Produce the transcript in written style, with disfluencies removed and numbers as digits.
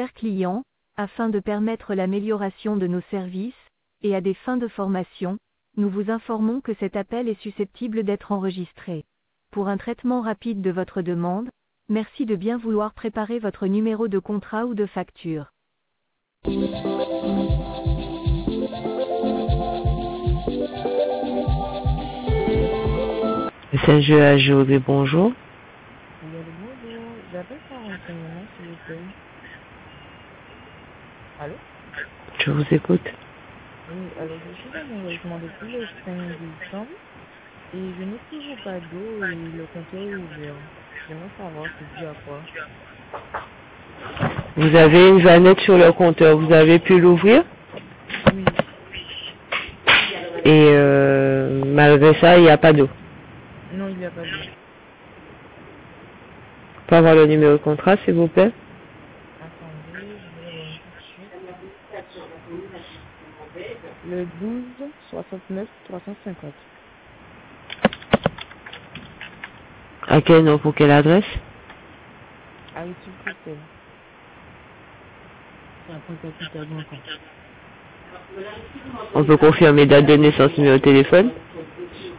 chers clients, afin de permettre l'amélioration de nos services, et à des fins de formation, nous vous informons que cet appel est susceptible d'être enregistré. Pour un traitement rapide de votre demande, merci de bien vouloir préparer votre numéro de contrat ou de facture. Saint-Jeu à Géogré, bonjour. Oui, allô, bonjour. J'appelle pour un renseignement, s'il vous plaît. Allô? Je vous écoute. Oui, alors je suis dans mon logement depuis le 5 décembre et je n'ai toujours pas d'eau et le compteur est ouvert. J'aimerais savoir c'est dû à quoi. Vous avez une vanette sur le compteur, vous avez pu l'ouvrir Oui, et malgré ça, il n'y a pas d'eau. non, il n'y a pas d'eau. Peut avoir le numéro de contrat, s'il vous plaît? Attendez, je vais le donner tout de suite. Le 12 69 350. À quel nom, pour quelle adresse? Aristide Christelle. C'est un compteur qui t'a encore. On peut confirmer date de naissance, numéro de téléphone?